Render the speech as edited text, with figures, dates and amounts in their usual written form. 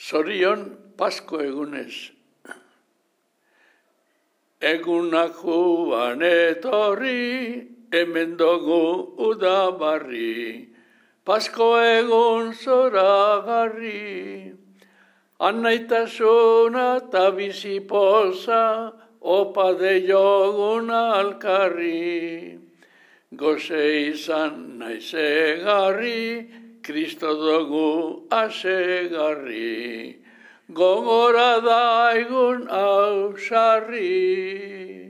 Zorion Pasko egunez. Egunak joan etorri, hemen dugu udabarri, Pasko egun zoragarri. Anaitasuna eta bizipoza, opa de joguna alkarri. Goze izan naizegarri, Kristo dugu asegarri. Gogora daigun hau sarri.